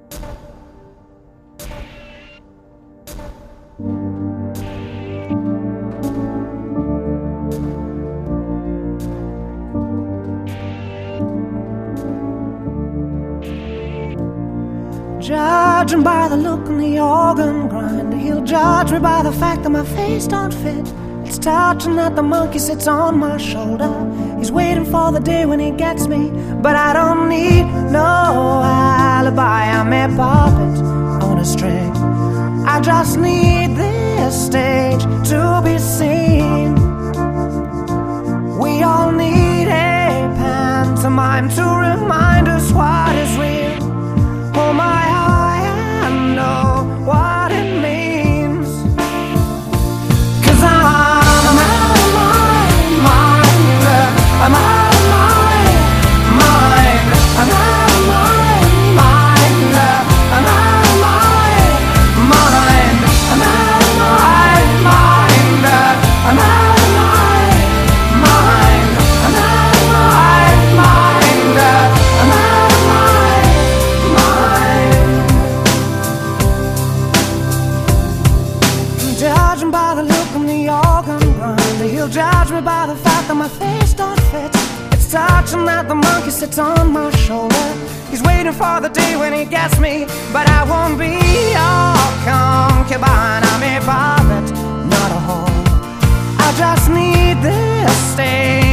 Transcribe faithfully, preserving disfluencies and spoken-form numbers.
Judging by the look in the organ grind, he'll judge me by the fact that my face don't fit. It's touching that the monkey sits on my shoulder. He's waiting for the day when he gets me, but I don't need no alibi. I'm a puppet on a string. I just need this stage to be seen. We all need a pantomime to remind us what is real. Oh my, I know what it means. 'Cause I'm out of my mind. I'm out of my mind. I'm out of my mind. I'm out of my mind. I'm out of my mind. I'm out of my mind. I'm out of my mind. I'm out of my judging by the look in the organ grinder, he'll judge me by the fact that my face don't fit. It's touching that the monkey sits on my shoulder. He's waiting for the day when he gets me, but I won't be your concubine. I'm a puppet, not a whore. I just need this stage